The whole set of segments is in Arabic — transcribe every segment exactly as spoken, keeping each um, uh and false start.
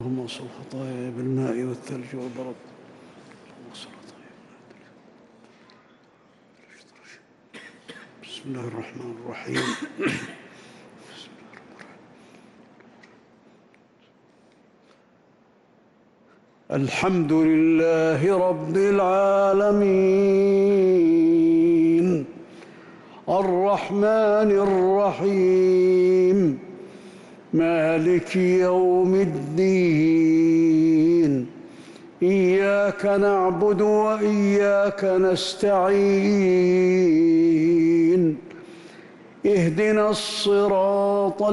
اللهم اغسل خطاياي بالماء والثلج والبرد. بسم الله الرحمن الرحيم. الحمد لله رب العالمين الرحمن الرحيم مالك يوم الدين إياك نعبد وإياك نستعين اهدنا الصراط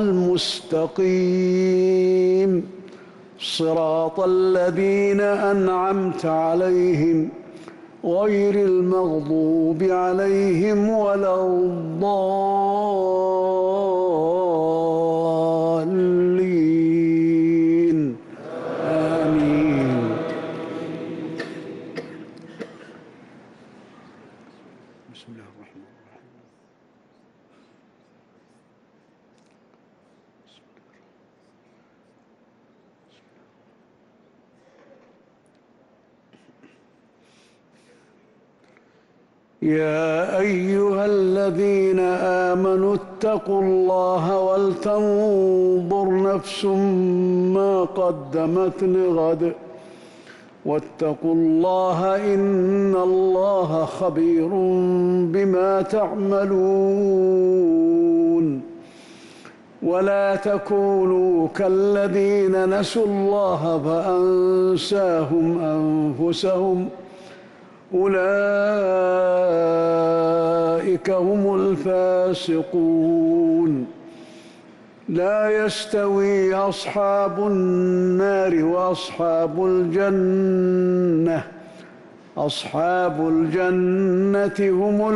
المستقيم صراط الذين أنعمت عليهم غير المغضوب عليهم ولا الضالين آمين. بسم الله الرحمن الرحيم. يا أيها الذين آمنوا اتقوا الله ولتنظر نفس ما قدمت لغد واتقوا الله إن الله خبير بما تعملون. ولا تكونوا كالذين نسوا الله فأنساهم أنفسهم أولئك هم الفاسقون. لا يستوي أصحاب النار وأصحاب الجنة أصحاب الجنة هم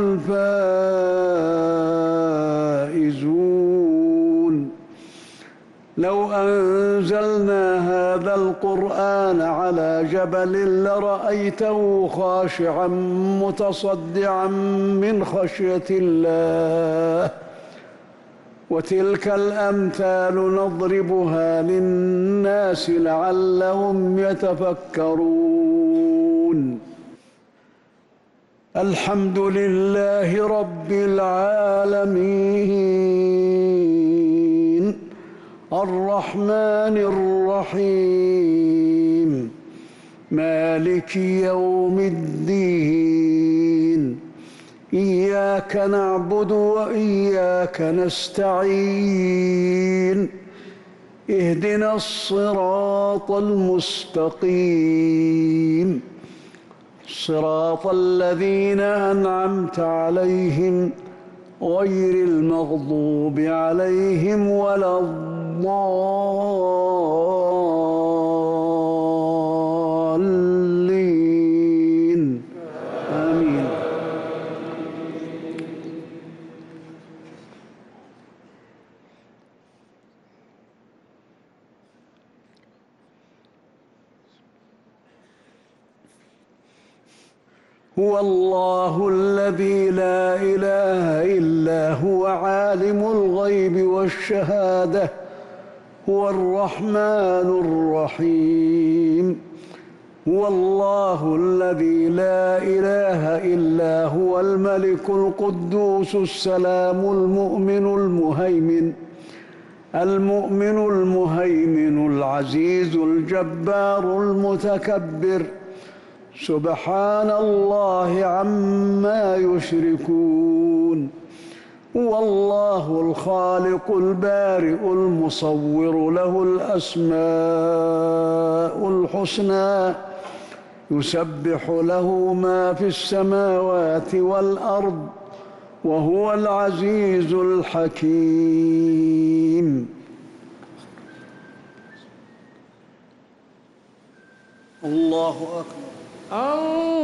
الفائزون. لو أنزلنا هذا القرآن على جبل لرأيته خاشعا متصدعا من خشية الله. وتلك الأمثال نضربها للناس لعلهم يتفكرون. الحمد لله رب العالمين الرحمن الرحيم مالك يوم الدين إياك نعبد وإياك نستعين اهدنا الصراط المستقيم صراط الذين أنعمت عليهم غير المغضوب عليهم ولا الضالين آمين. هو الله الذي لا إله إلا هو عالم الغيب والشهادة هو الرحمن الرحيم. هو الله الذي لا إله إلا هو الملك القدوس السلام المؤمن المهيمن المؤمن المهيمن العزيز الجبار المتكبر سبحان الله عما يشركون. هو الله الخالق البارئ المصور له الأسماء الحسنى يسبح له ما في السماوات والأرض وهو العزيز الحكيم. الله أكبر. الله